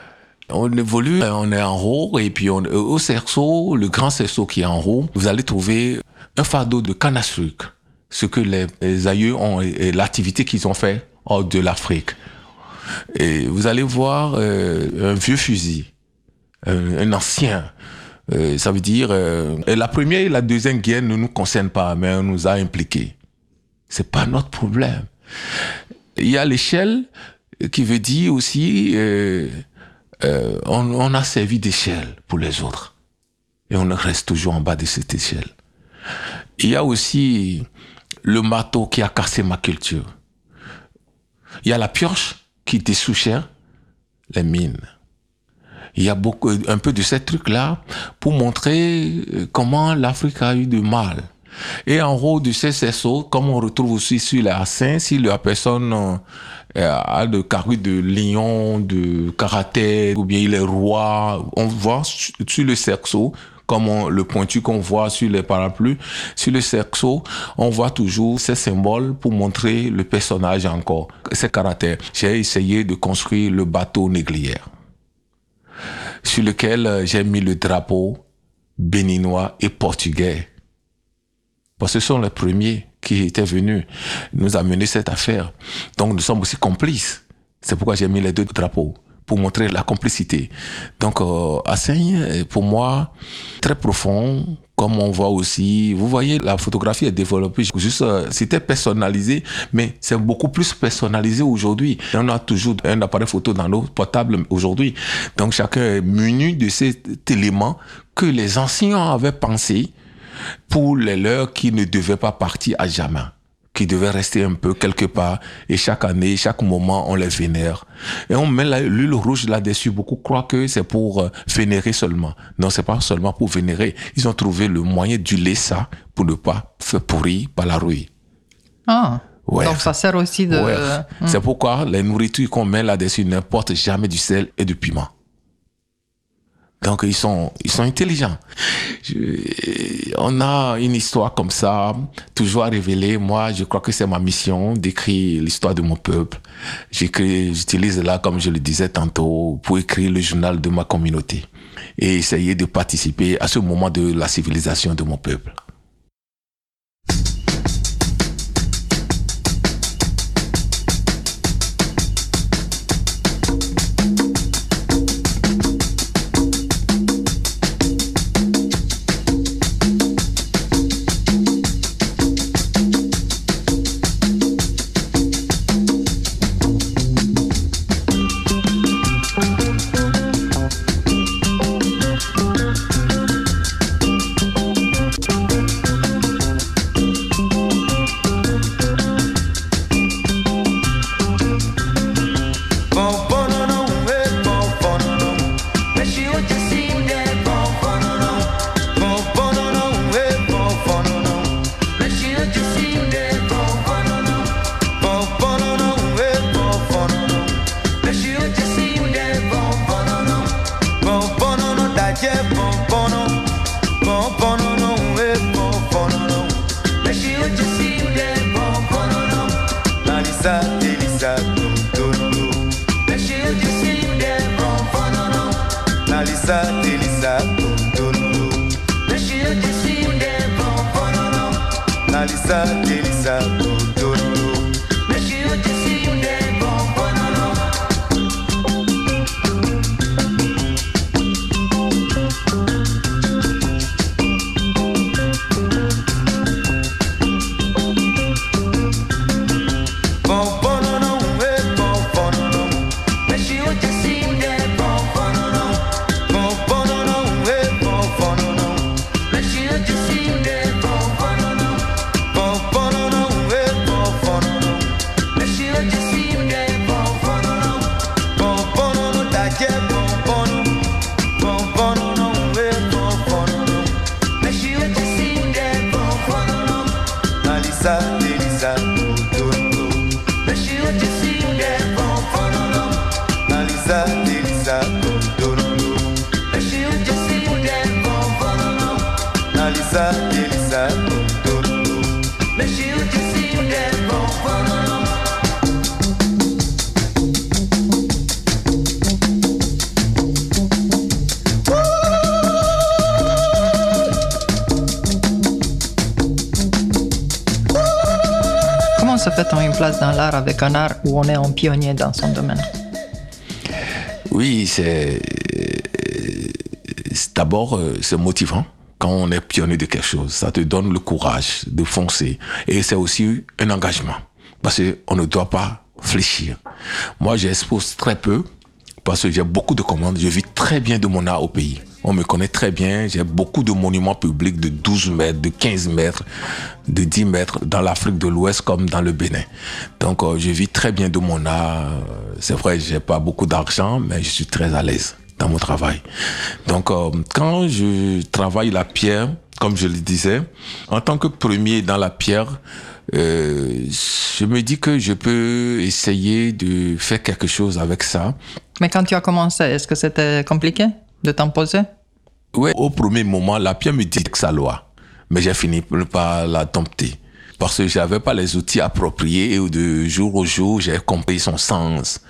On évolue, on est en haut, et puis on, au cerceau, le grand cerceau qui est en haut, vous allez trouver un fardeau de canne à sucre. Ce que les, les aïeux ont, et l'activité qu'ils ont fait hors de l'Afrique. Et vous allez voir euh, un vieux fusil, un, un ancien. Euh, ça veut dire, euh, la première et la deuxième guerre ne nous concernent pas, mais on nous a impliqués. C'est pas notre problème. Il y a l'échelle qui veut dire aussi, euh, euh, on, on a servi d'échelle pour les autres. Et on reste toujours en bas de cette échelle. Il y a aussi le marteau qui a cassé ma culture. Il y a la pioche qui dessouchait les mines. Il y a beaucoup, un peu de ces trucs-là pour montrer comment l'Afrique a eu du mal. Et en haut de ces cerceaux, comme on retrouve aussi sur les hassins, si la personne euh, a de carrure de lion, de caractère, ou bien il est roi, on voit sur le cerceau, comme on, le pointu qu'on voit sur les parapluies, sur le cerceau, on voit toujours ces symboles pour montrer le personnage encore, ses caractères. J'ai essayé de construire le bateau négrière, sur lequel j'ai mis le drapeau béninois et portugais. Parce que ce sont les premiers qui étaient venus nous amener cette affaire. Donc nous sommes aussi complices. C'est pourquoi j'ai mis les deux drapeaux, pour montrer la complicité. Donc euh, Hassaigne, pour moi, très profond, comme on voit aussi, vous voyez, la photographie est développée, juste, euh, c'était personnalisé, mais c'est beaucoup plus personnalisé aujourd'hui. On a toujours un appareil photo dans nos portables aujourd'hui. Donc chacun est muni de cet élément que les anciens avaient pensé pour les leurs qui ne devaient pas partir à jamais, qui devaient rester un peu quelque part, et chaque année, chaque moment, on les vénère. Et on met l'huile rouge là-dessus. Beaucoup croient que c'est pour vénérer seulement. Non, c'est pas seulement pour vénérer. Ils ont trouvé le moyen d'huiler ça pour ne pas faire pourrir par la rouille. Ah, ouais. Donc ça sert aussi de... Ouais. Mmh. C'est pourquoi les nourritures qu'on met là-dessus ne portent jamais du sel et du piment. Donc ils sont ils sont intelligents. Je, on a une histoire comme ça, toujours à révéler. Moi, je crois que c'est ma mission d'écrire l'histoire de mon peuple. J'écris, j'utilise là, comme je le disais tantôt, pour écrire le journal de ma communauté et essayer de participer à ce moment de la civilisation de mon peuple. Nalisa, Elisa, Tontolo. Nalisa, Elisa, Tontolo. Nalisa, Elisa, Tontolo. Comment se fait-on une place dans l'art avec un art où on est un pionnier dans son domaine? Oui, c'est, c'est d'abord c'est motivant quand on est pionnier de quelque chose. Ça te donne le courage de foncer. Et c'est aussi un engagement parce qu'on ne doit pas fléchir. Moi, j'expose très peu parce que j'ai beaucoup de commandes. Je vis très bien de mon art au pays. On me connaît très bien. J'ai beaucoup de monuments publics de douze mètres, de quinze mètres, de dix mètres dans l'Afrique de l'Ouest comme dans le Bénin. Donc, euh, je vis très bien de mon art. C'est vrai, j'ai pas beaucoup d'argent, mais je suis très à l'aise dans mon travail. Donc, euh, quand je travaille la pierre, comme je le disais, en tant que premier dans la pierre, euh, je me dis que je peux essayer de faire quelque chose avec ça. Mais quand tu as commencé, est-ce que c'était compliqué de t'imposer? Oui, au premier moment, la pierre me dit que ça loi, mais j'ai fini par la dompter. Parce que j'avais pas les outils appropriés et de jour au jour, j'ai compris son sens.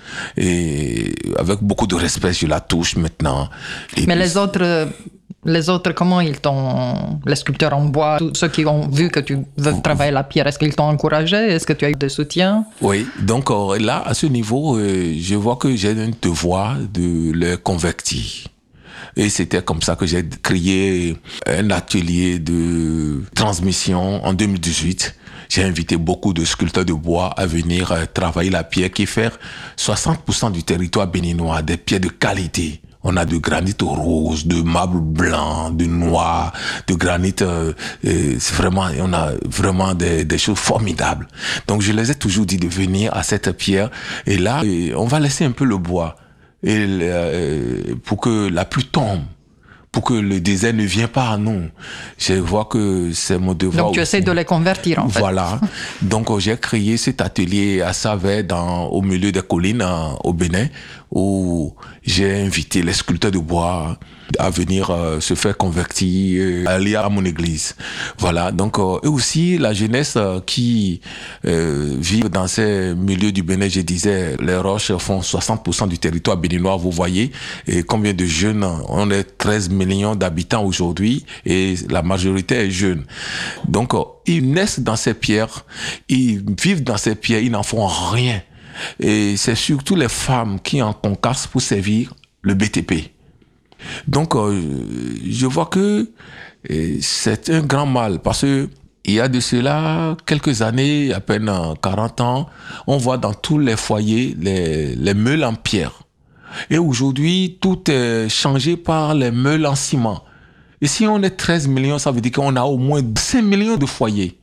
Et avec beaucoup de respect, je la touche maintenant. Et Mais puis, les autres, les autres, comment ils t'ont, les sculpteurs en bois, tous ceux qui ont vu que tu veux travailler la pierre, est-ce qu'ils t'ont encouragé? Est-ce que tu as eu des soutiens? Oui, donc euh, là, à ce niveau, euh, je vois que j'ai un devoir de les convertir. Et c'était comme ça que j'ai créé un atelier de transmission en deux mille dix-huit. J'ai invité beaucoup de sculpteurs de bois à venir euh, travailler la pierre qui fait soixante pour cent du territoire béninois, des pierres de qualité. On a de granit rose, de marbre blanc, de noir, de granit. Euh, euh, c'est vraiment, on a vraiment des, des choses formidables. Donc je les ai toujours dit de venir à cette pierre. Et là, euh, on va laisser un peu le bois et euh, pour que la pluie tombe, pour que le désert ne vienne pas à nous. Je vois que c'est mon devoir. Donc tu aussi. essaies de les convertir en fait. Voilà. Donc j'ai créé cet atelier à Savet, dans au milieu des collines en, au Bénin, où j'ai invité les sculpteurs de bois à venir euh, se faire convertir, euh, aller à mon église. Voilà. Donc euh, et aussi la jeunesse euh, qui euh, vit dans ces milieux du Bénin, je disais, les roches font soixante pour cent du territoire béninois. Vous voyez et combien de jeunes, on est treize millions d'habitants aujourd'hui et la majorité est jeune. Donc, euh, ils naissent dans ces pierres, ils vivent dans ces pierres, ils n'en font rien. Et c'est surtout les femmes qui en concassent pour servir le B T P. Donc, euh, je vois que euh, c'est un grand mal parce que il y a de cela quelques années, à peine quarante ans, on voit dans tous les foyers les, les meules en pierre. Et aujourd'hui, tout est changé par les meules en ciment. Et si on est treize millions, ça veut dire qu'on a au moins cinq millions de foyers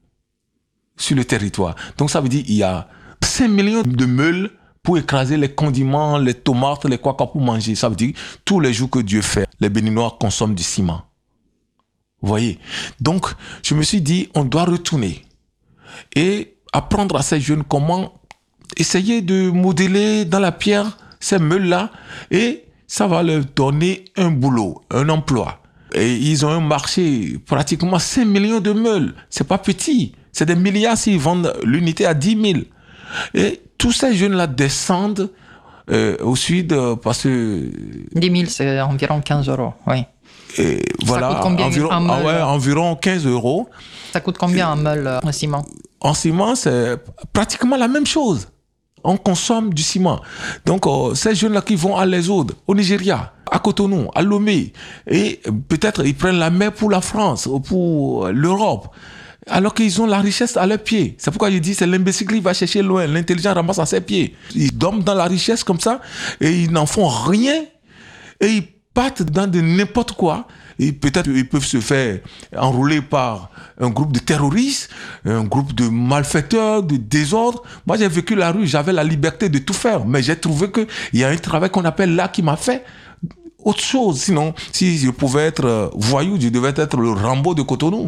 sur le territoire. Donc ça veut dire qu'il y a cinq millions de meules pour écraser les condiments, les tomates, les quoi pour manger. Ça veut dire tous les jours que Dieu fait, les Béninois consomment du ciment. Vous voyez? Donc, je me suis dit, on doit retourner et apprendre à ces jeunes comment essayer de modeler dans la pierre ces meules-là, et ça va leur donner un boulot, un emploi. Et ils ont un marché, pratiquement cinq millions de meules. C'est pas petit. C'est des milliards s'ils vendent l'unité à dix mille. Et tous ces jeunes-là descendent euh, au sud euh, parce que... dix mille, c'est environ quinze euros, oui. Et Ça voilà, coûte combien environ, un meule? ah ouais, environ quinze euros. Ça coûte combien un meule euh, en ciment? En ciment, c'est pratiquement la même chose. On consomme du ciment. Donc, euh, ces jeunes-là qui vont à l'Exode, au Nigeria, à Cotonou, à Lomé, et peut-être ils prennent la mer pour la France ou pour l'Europe, alors qu'ils ont la richesse à leurs pieds. C'est pourquoi je dis c'est l'imbécile qui va chercher loin, l'intelligent ramasse à ses pieds. Ils dorment dans la richesse comme ça et ils n'en font rien et ils partent dans de n'importe quoi. Et peut-être ils peuvent se faire enrôler par un groupe de terroristes, un groupe de malfaiteurs, de désordre. Moi, j'ai vécu la rue, j'avais la liberté de tout faire, mais j'ai trouvé qu'il y a un travail qu'on appelle là qui m'a fait autre chose. Sinon, si je pouvais être voyou, je devais être le Rambo de Cotonou.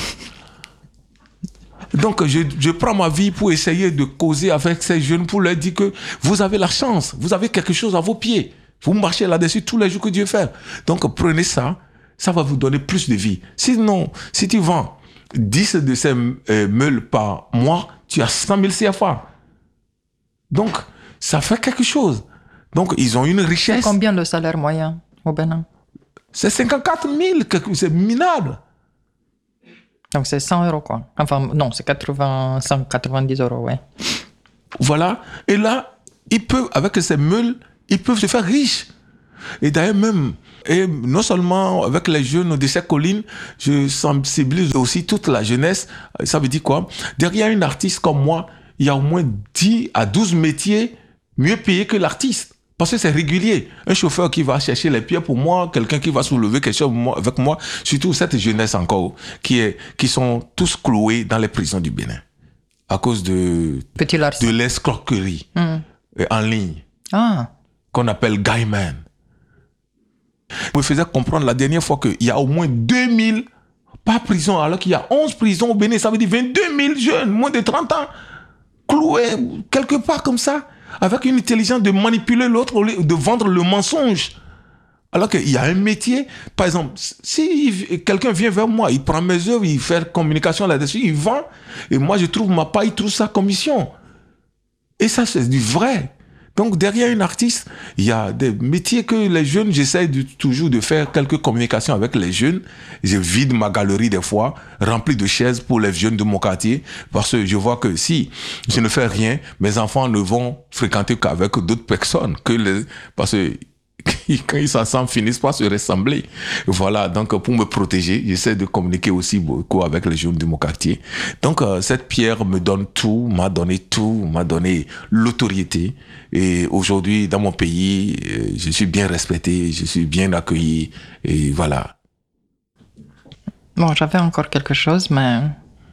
Donc, je, je prends ma vie pour essayer de causer avec ces jeunes, pour leur dire que vous avez la chance, vous avez quelque chose à vos pieds. Vous marchez là-dessus tous les jours que Dieu fait. Donc, prenez ça. Ça va vous donner plus de vie. Sinon, si tu vends dix de ces euh, meules par mois, tu as cent mille C F A. Donc, ça fait quelque chose. Donc, ils ont une richesse. C'est combien le salaire moyen au Bénin? C'est cinquante-quatre mille, c'est minable. Donc, c'est cent euros, quoi. Enfin, non, c'est quatre-vingts, cent quatre-vingt-dix euros, ouais. Voilà. Et là, ils peuvent, avec ces meules, ils peuvent se faire riches. Et d'ailleurs, même, et non seulement avec les jeunes de ces collines, je sensibilise aussi toute la jeunesse. Ça veut dire quoi? Derrière un artiste comme moi, il y a au moins dix à douze métiers mieux payés que l'artiste. Parce que c'est régulier. Un chauffeur qui va chercher les pierres pour moi, quelqu'un qui va soulever quelque chose avec moi, surtout cette jeunesse encore, qui, est, qui sont tous cloués dans les prisons du Bénin. À cause de, de l'escroquerie mm. en ligne. Ah. Qu'on appelle guyman. Me faisait comprendre la dernière fois qu'il y a au moins deux mille pas prison, alors qu'il y a onze prisons au Bénin. Ça veut dire vingt-deux mille jeunes, moins de trente ans, cloués quelque part comme ça, avec une intelligence de manipuler l'autre, au lieu de vendre le mensonge. Alors qu'il y a un métier, par exemple, si quelqu'un vient vers moi, il prend mes œuvres, il fait communication là-dessus, il vend, et moi je trouve ma part, il trouve sa commission. Et ça, c'est du vrai. Donc, derrière un artiste, il y a des métiers que les jeunes, j'essaie de, toujours de faire quelques communications avec les jeunes. Je vide ma galerie des fois, remplie de chaises pour les jeunes de mon quartier, parce que je vois que si je ne fais rien, mes enfants ne vont fréquenter qu'avec d'autres personnes, que les, parce que quand ils s'ensemble, finissent par se ressembler. Voilà, donc pour me protéger, j'essaie de communiquer aussi beaucoup avec les jeunes de mon quartier. Donc euh, cette pierre me donne tout, m'a donné tout, m'a donné l'autorité. Et aujourd'hui, dans mon pays, euh, je suis bien respecté, je suis bien accueilli. Et voilà. Bon, j'avais encore quelque chose, mais...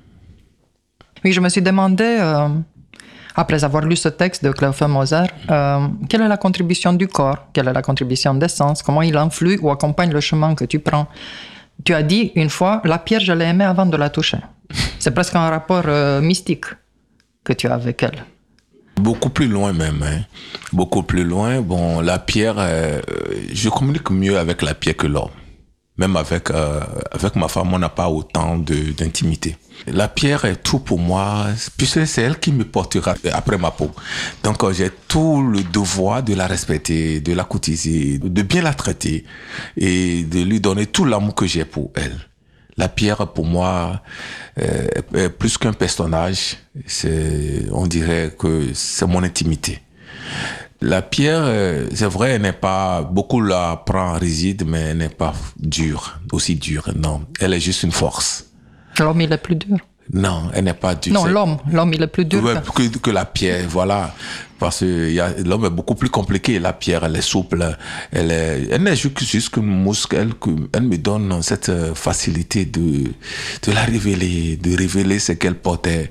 Oui, je me suis demandé... Euh... Après avoir lu ce texte de Cléophée Moser, euh, quelle est la contribution du corps? Quelle est la contribution des sens? Comment il influe ou accompagne le chemin que tu prends? Tu as dit une fois, la pierre, je l'ai aimée avant de la toucher. C'est presque un rapport euh, mystique que tu as avec elle. Beaucoup plus loin même, hein. Beaucoup plus loin. Bon, la pierre, euh, je communique mieux avec la pierre que l'homme. Même avec, euh, avec ma femme, on n'a pas autant de, d'intimité. La pierre est tout pour moi, puisque c'est elle qui me portera après ma peau. Donc euh, j'ai tout le devoir de la respecter, de la courtiser, de bien la traiter et de lui donner tout l'amour que j'ai pour elle. La pierre, pour moi, euh, est plus qu'un personnage. C'est, on dirait que c'est mon intimité. La pierre, c'est vrai, elle n'est pas, beaucoup la prend rigide, mais elle n'est pas dure, aussi dure, non. Elle est juste une force. L'homme, il est plus dur. Non, elle n'est pas dure. Non, l'homme, l'homme, il est plus dur. Ouais, que, que la pierre, voilà. Parce que y a, l'homme est beaucoup plus compliqué. La pierre, elle est souple, elle est, elle n'est juste, juste qu'une mousse, elle, elle me donne cette facilité de, de la révéler, de révéler ce qu'elle portait.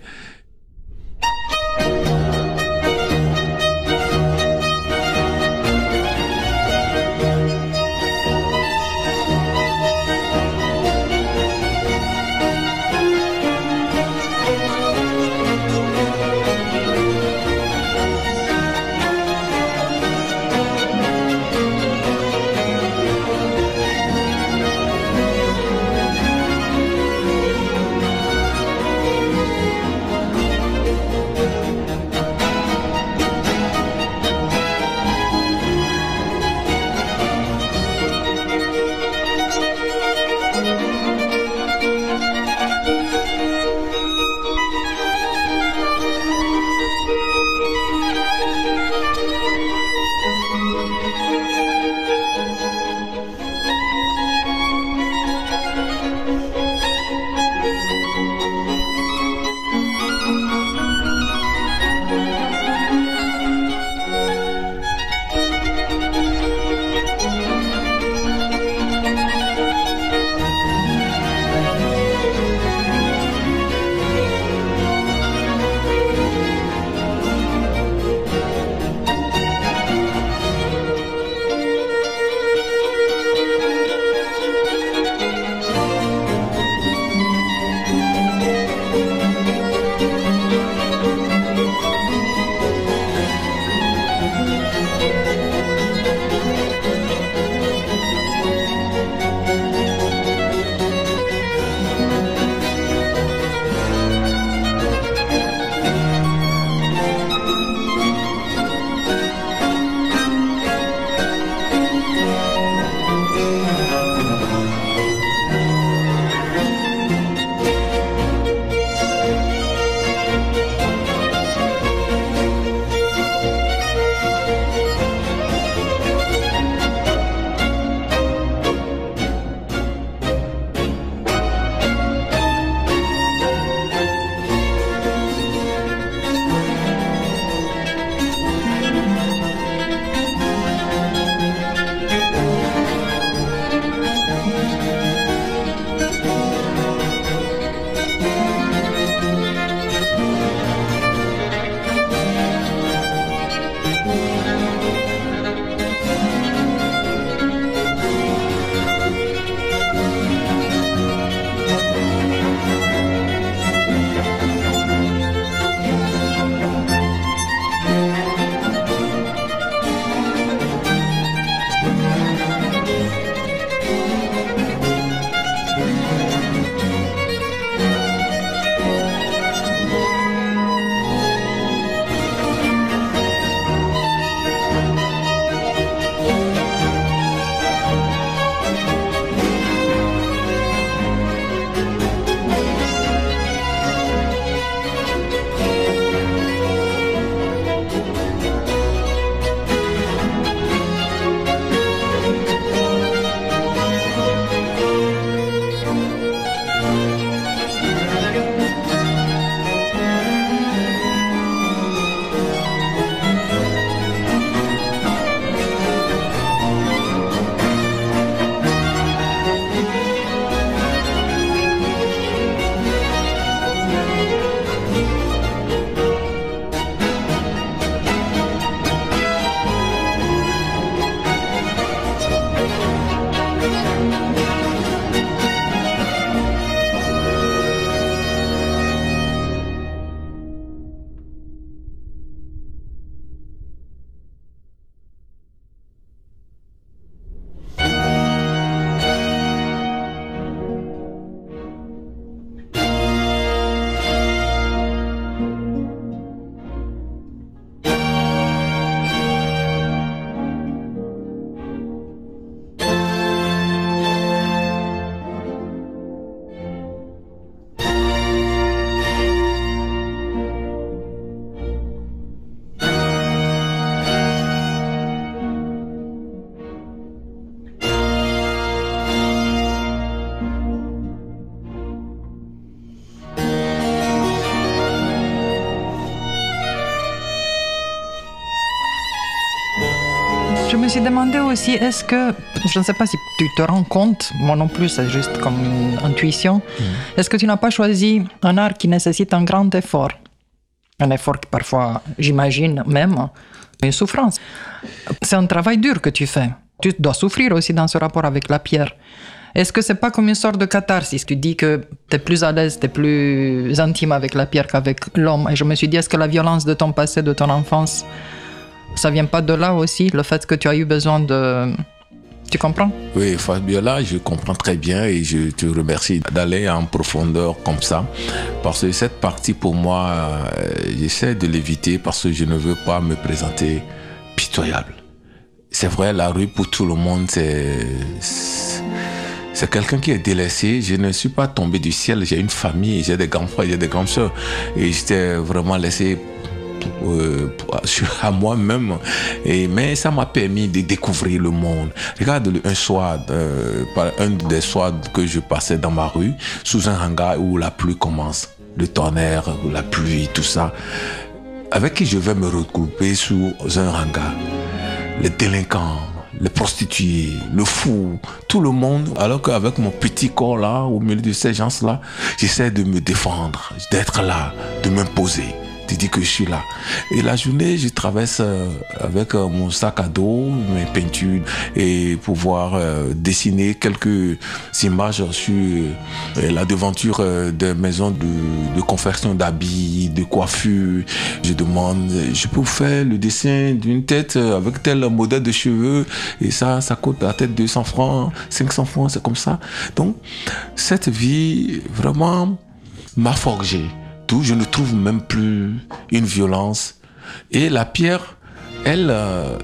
me suis demandé aussi, est-ce que, je ne sais pas si tu te rends compte, moi non plus, c'est juste comme une intuition, mmh. est-ce que tu n'as pas choisi un art qui nécessite un grand effort? Un effort qui parfois, j'imagine même, une souffrance. C'est un travail dur que tu fais. Tu dois souffrir aussi dans ce rapport avec la pierre. Est-ce que c'est pas comme une sorte de catharsis? Tu dis que tu es plus à l'aise, tu es plus intime avec la pierre qu'avec l'homme. Et je me suis dit, est-ce que la violence de ton passé, de ton enfance, ça vient pas de là aussi, le fait que tu as eu besoin de... Tu comprends? Oui, Fabiola, je comprends très bien et je te remercie d'aller en profondeur comme ça. Parce que cette partie, pour moi, euh, j'essaie de l'éviter parce que je ne veux pas me présenter pitoyable. C'est vrai, la rue pour tout le monde, c'est... C'est quelqu'un qui est délaissé. Je ne suis pas tombé du ciel. J'ai une famille, j'ai des grands frères, j'ai des grandes sœurs. Et j'étais vraiment laissé euh, à moi-même. Et, mais ça m'a permis de découvrir le monde. Regarde un soir, euh, un des soirs que je passais dans ma rue, sous un hangar où la pluie commence. Le tonnerre, la pluie, tout ça. Avec qui je vais me regrouper sous un hangar. Les délinquants, les prostituées, le fou, tout le monde, alors qu'avec mon petit corps là, au milieu de ces gens-là, j'essaie de me défendre, d'être là, de m'imposer, de dire que je suis là. Et la journée, je traverse avec mon sac à dos, mes peintures, et pouvoir euh, dessiner quelques images sur euh, la devanture euh, des maisons de, de confection d'habits, de coiffure. Je demande, je peux faire le dessin d'une tête avec tel modèle de cheveux, et ça, ça coûte la tête deux cents francs, cinq cents francs, c'est comme ça. Donc, cette vie, vraiment, m'a forgé. Tout, je ne trouve même plus une violence. Et la pierre, elle, euh,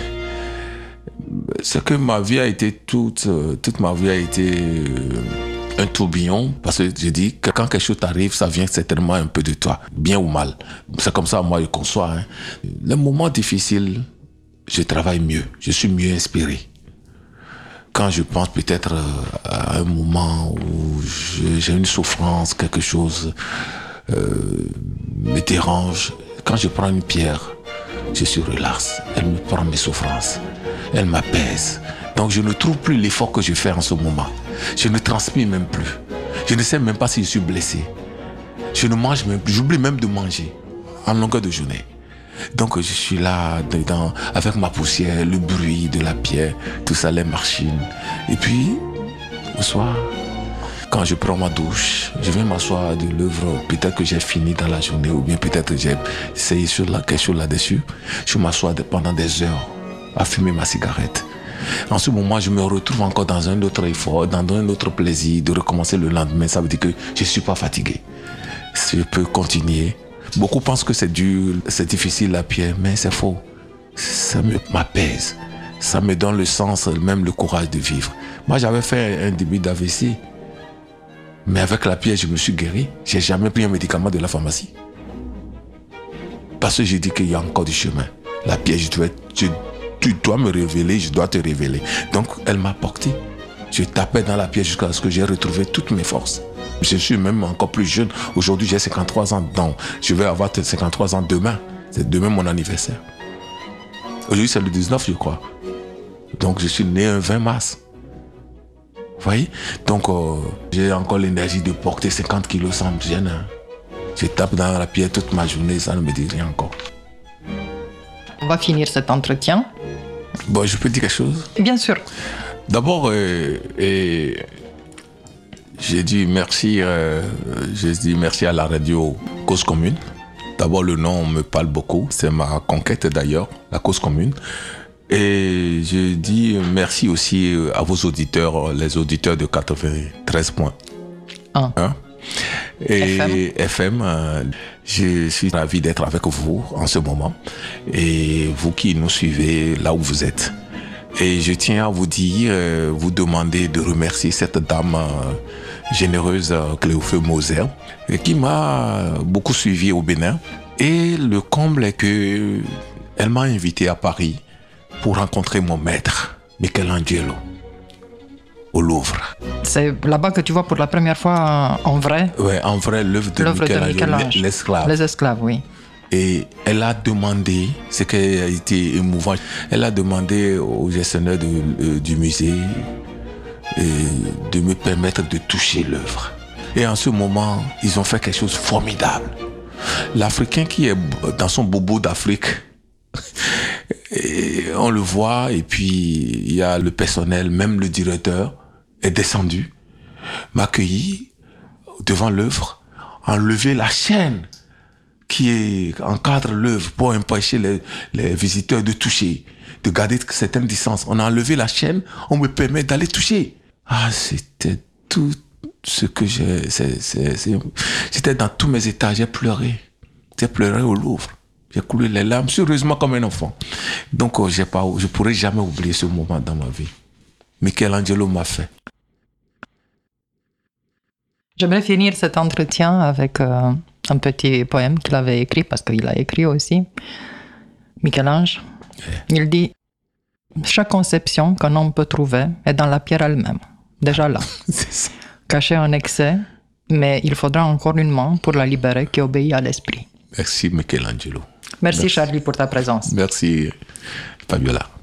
c'est que ma vie a été toute, toute ma vie a été euh, un tourbillon, parce que je dis que quand quelque chose t'arrive, ça vient certainement un peu de toi, bien ou mal. C'est comme ça, moi, je conçois. Hein. Les moments difficiles, je travaille mieux, je suis mieux inspiré. Quand je pense peut-être à un moment où j'ai une souffrance, quelque chose euh, me dérange, quand je prends une pierre, je suis relax. Elle me prend mes souffrances, elle m'apaise. Donc je ne trouve plus l'effort que je fais en ce moment. Je ne transpire même plus. Je ne sais même pas si je suis blessé. Je ne mange même plus. J'oublie même de manger en longueur de journée. Donc je suis là dedans avec ma poussière, le bruit de la pierre, tout ça, les machines. Et puis, au soir, quand je prends ma douche, je viens m'asseoir de l'œuvre, peut-être que j'ai fini dans la journée, ou bien peut-être que j'ai essayé sur la, quelque chose là-dessus. Je m'assois pendant des heures à fumer ma cigarette. En ce moment, je me retrouve encore dans un autre effort, dans un autre plaisir de recommencer le lendemain. Ça veut dire que je ne suis pas fatigué. Je peux continuer. Beaucoup pensent que c'est dur, c'est difficile la pierre, mais c'est faux. Ça m'apaise. Ça me donne le sens, même le courage de vivre. Moi, j'avais fait un début d'A V C. Mais avec la pierre, je me suis guéri. Je n'ai jamais pris un médicament de la pharmacie. Parce que j'ai dit qu'il y a encore du chemin. La pierre, je dois, je, tu dois me révéler, je dois te révéler. Donc, elle m'a porté. Je tapais dans la pierre jusqu'à ce que j'ai retrouvé toutes mes forces. Je suis même encore plus jeune. Aujourd'hui, j'ai cinquante-trois ans. Donc, je vais avoir cinquante-trois ans demain. C'est demain mon anniversaire. Aujourd'hui, c'est le dix-neuf, je crois. Donc, je suis né un vingt mars. Vous voyez? Donc, euh, j'ai encore l'énergie de porter cinquante kilos sans me gêner. Hein. Je tape dans la pierre toute ma journée, ça ne me dit rien encore. On va finir cet entretien. Bon, je peux dire quelque chose? Bien sûr. D'abord, euh, euh, j'ai dit merci, euh, j'ai dit merci à la radio Cause Commune. D'abord, le nom me parle beaucoup. C'est ma conquête d'ailleurs, la Cause Commune. Et je dis merci aussi à vos auditeurs, les auditeurs de quatre-vingt-treize point un. Et F M, F M euh, je suis ravi d'être avec vous en ce moment. Et vous qui nous suivez là où vous êtes. Et je tiens à vous dire, euh, vous demander de remercier cette dame euh, généreuse, euh, Cléophée Moser, qui m'a beaucoup suivi au Bénin. Et le comble est que elle m'a invité à Paris pour rencontrer mon maître, Michelangelo, au Louvre. C'est là-bas que tu vois pour la première fois en vrai? Oui, en vrai, l'œuvre de, l'œuvre Michelangelo, de Michel-Ange. l'esclave. Les esclaves, oui. Et elle a demandé, ce qui a été émouvant, elle a demandé au gestionnaire de, euh, du musée euh, de me permettre de toucher l'œuvre. Et en ce moment, ils ont fait quelque chose de formidable. L'Africain qui est dans son bobo d'Afrique, et on le voit, et puis il y a le personnel, même le directeur est descendu, m'a accueilli devant l'œuvre, enlevé la chaîne qui est, encadre l'œuvre pour empêcher les, les visiteurs de toucher, de garder certaines distances. On a enlevé la chaîne, on me permet d'aller toucher. Ah, c'était tout ce que j'ai... C'est, c'est, c'est, j'étais dans tous mes états, j'ai pleuré. J'ai pleuré au Louvre. J'ai coulé les larmes, sérieusement comme un enfant. Donc, oh, j'ai pas, je ne pourrai jamais oublier ce moment dans ma vie. Michelangelo m'a fait. J'aimerais finir cet entretien avec euh, un petit poème qu'il avait écrit, parce qu'il a écrit aussi. Michel-Ange, yeah. Il dit « Chaque conception qu'un homme peut trouver est dans la pierre elle-même, déjà là, cachée en excès, mais il faudra encore une main pour la libérer qui obéit à l'esprit. » Merci Michelangelo. Merci, Merci Charlie pour ta présence. Merci Fabiola.